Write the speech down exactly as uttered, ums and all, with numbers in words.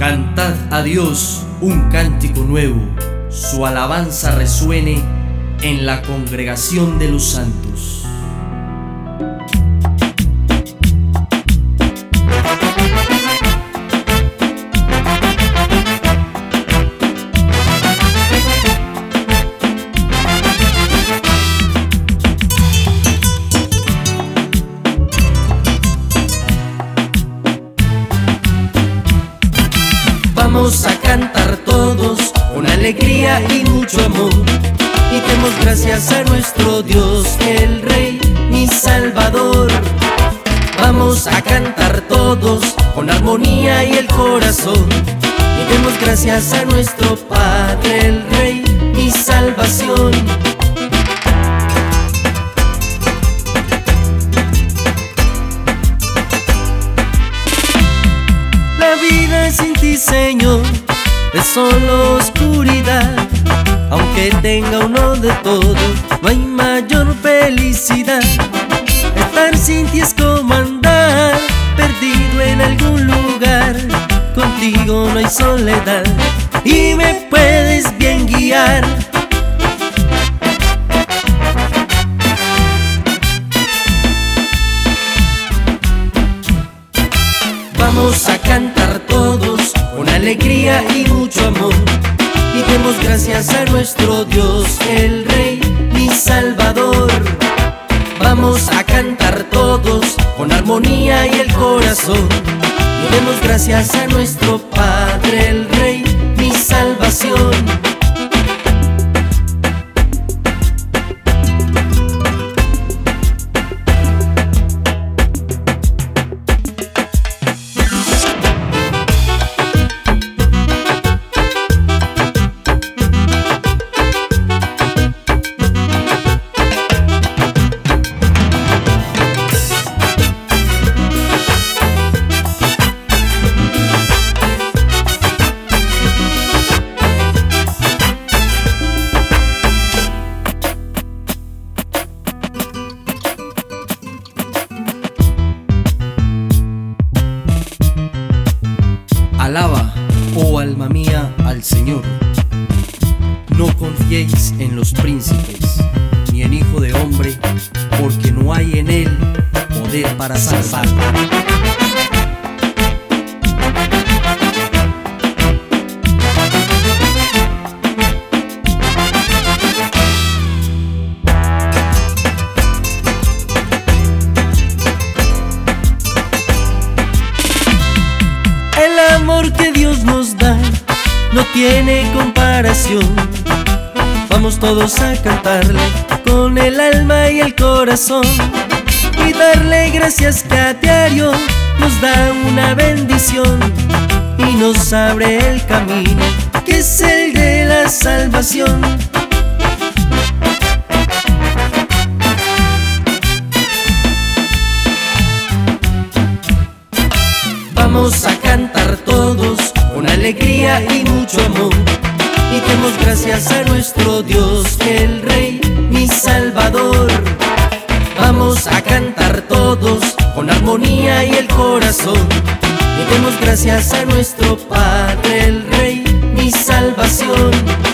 Cantad a Dios un cántico nuevo, su alabanza resuene en la congregación de los santos. Vamos a cantar todos con alegría y mucho amor, y demos gracias a nuestro Dios, el Rey, mi Salvador. Vamos a cantar todos con armonía y el corazón, y demos gracias a nuestro Padre, el Rey, mi salvación. La vida sin ti, Señor, es solo oscuridad. Aunque tenga uno de todo, no hay mayor felicidad. Estar sin ti es como andar perdido en algún lugar. Contigo no hay soledad y me puedes bien guiar. Vamos a cantar todos con alegría y mucho amor, y demos gracias a nuestro Dios, el Rey, mi Salvador. Vamos a cantar todos con armonía y el corazón, y demos gracias a nuestro Padre, el Rey, mi salvación. Alaba, oh alma mía, al Señor. No confiéis en los príncipes, ni en hijo de hombre, porque no hay en él poder para salvar. El amor que Dios nos da no tiene comparación. Vamos todos a cantarle con el alma y el corazón, y darle gracias que a diario nos da una bendición y nos abre el camino que es el de la salvación. Vamos a cantar todos con alegría y mucho amor, y demos gracias a nuestro Dios, el Rey, mi Salvador. Vamos a cantar todos con armonía y el corazón, y demos gracias a nuestro Padre, el Rey, mi salvación.